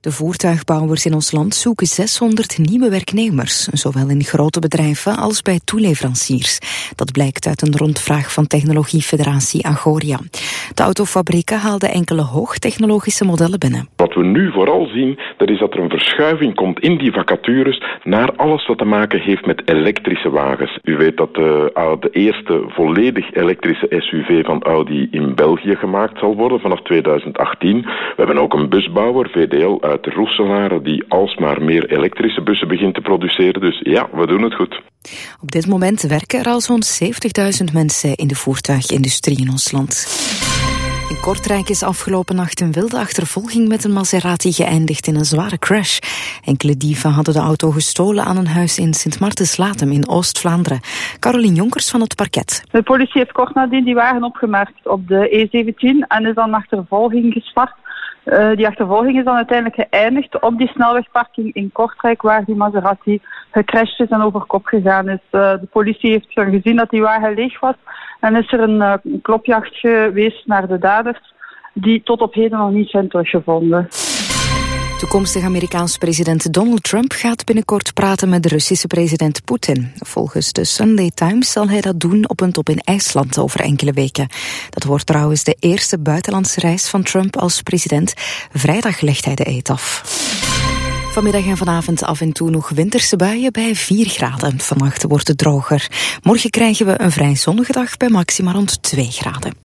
De voertuigbouwers in ons land zoeken 600 nieuwe werknemers, zowel in grote bedrijven als bij toeleveranciers. Dat blijkt uit een rondvraag van technologiefederatie Agoria. De autofabrieken haalden enkele hoogtechnologische modellen binnen. Wat we nu vooral zien, dat is dat er een verschuiving komt in die vacatures naar alles wat te maken heeft met elektrische wagens. U weet dat de eerste volledig elektrische SUV van Audi in België gemaakt zal worden vanaf 2018. We hebben ook een busbouwer, VDL, uit Roeselare, die alsmaar meer elektrische bussen begint te produceren. Dus ja, we doen het goed. Op dit moment werken er al zo'n 70.000 mensen in de voertuigindustrie in ons land. In Kortrijk is afgelopen nacht een wilde achtervolging met een Maserati geëindigd in een zware crash. Enkele dieven hadden de auto gestolen aan een huis in Sint-Martens-Latem in Oost-Vlaanderen. Caroline Jonkers van het parket. De politie heeft kort nadien die wagen opgemerkt op de E17 en is dan een achtervolging gestart. Die achtervolging is dan uiteindelijk geëindigd op die snelwegparking in Kortrijk, waar die Maserati gecrashed is en over kop gegaan is. De politie heeft gezien dat die wagen leeg was en is er een klopjacht geweest naar de daders, die tot op heden nog niet zijn teruggevonden. Toekomstig Amerikaans president Donald Trump gaat binnenkort praten met de Russische president Poetin. Volgens de Sunday Times zal hij dat doen op een top in IJsland over enkele weken. Dat wordt trouwens de eerste buitenlandse reis van Trump als president. Vrijdag legt hij de eed af. Vanmiddag en vanavond af en toe nog winterse buien bij 4 graden. Vannacht wordt het droger. Morgen krijgen we een vrij zonnige dag bij maxima rond 2 graden.